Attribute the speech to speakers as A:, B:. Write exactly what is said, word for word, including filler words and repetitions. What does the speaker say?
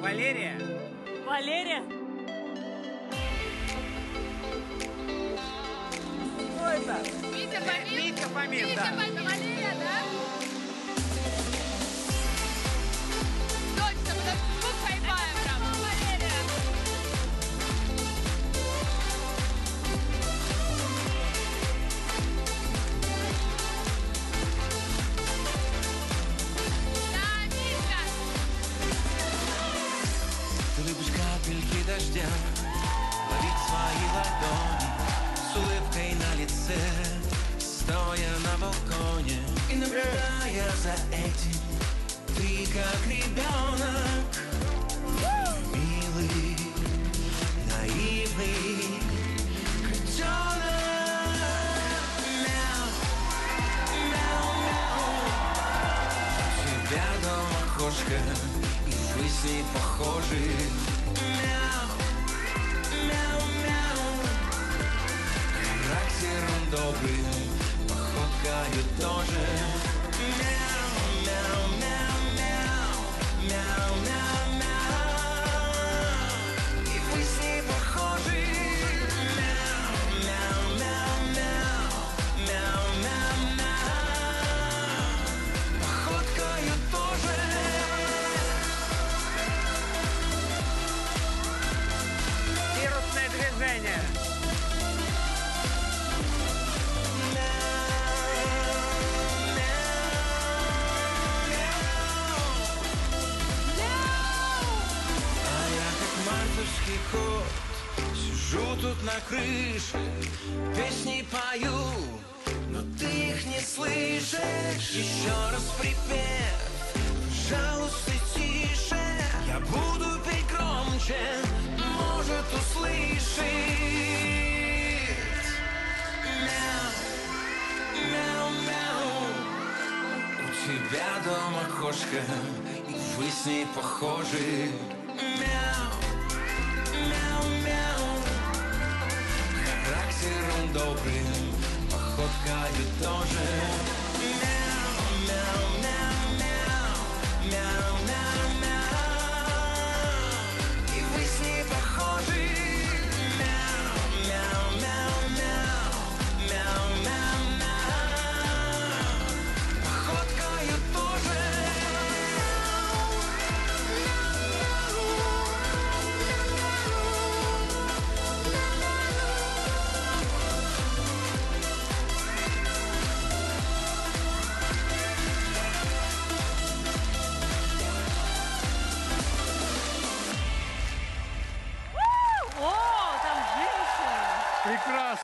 A: Валерия?
B: Валерия?
A: Кто это?
C: Митя Фомин?
A: Митя Фомин,
C: Митя
A: да.
C: Фомин, Валерия, да? Точно, потому что звук хайпая прям. Валерия. Да, Митя.
D: Ты любишь капельки дождя, ловить свои ладони с улыбкой на лице, стоя на балконе и наблюдая за этим. Ты как ребенок, милый, наивный котенок. Мяу, мяу, мяу. У тебя дома кошка, и вы с ней похожи. Мяу, мяу, мяу. Характером добрым, походкою тоже. Мяу, мяу, мяу, мяу, мяу, мяу, мяу. И вы с ней похожи. Мяу, мяу, мяу, мяу, мяу, мяу, мяу. Походкою тоже.
A: Вирусное движение.
D: Мартовский кот, сижу тут на крыше, песни пою, но ты их не слышишь. Еще раз припев, пожалуйста, тише. Я буду петь громче, может услышит. Мяу, мяу, мяу. У тебя дома кошка, и вы с ней похожи. Мяу, мяу, мяу. Характером добрым, походкою тоже. Мяу, мяу, мяу, мяу, мяу, мяу, мяу. И вы с ней похожи. Мяу, мяу, мяу, мяу, мяу, мяу, мяу. Походкою тоже.
B: О, там женщина!
A: Прекрасно.